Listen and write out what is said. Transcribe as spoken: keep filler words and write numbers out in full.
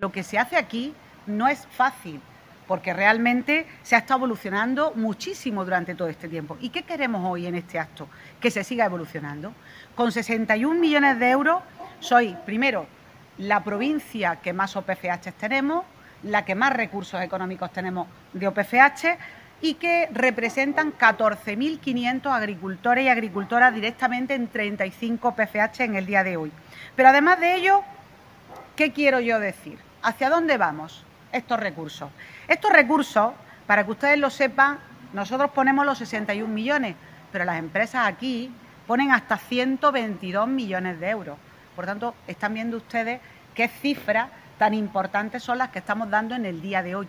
Lo que se hace aquí no es fácil, porque realmente se ha estado evolucionando muchísimo durante todo este tiempo. ¿Y qué queremos hoy en este acto? Que se siga evolucionando. Con sesenta y un millones de euros soy, primero, la provincia que más O P F H tenemos, la que más recursos económicos tenemos de O P F H y que representan catorce mil quinientos agricultores y agricultoras directamente en treinta y cinco O P F H en el día de hoy. Pero además de ello, ¿qué quiero yo decir? ¿Hacia dónde vamos estos recursos? Estos recursos, para que ustedes lo sepan, nosotros ponemos los sesenta y un millones, pero las empresas aquí ponen hasta ciento veintidós millones de euros. Por tanto, están viendo ustedes qué cifras tan importantes son las que estamos dando en el día de hoy.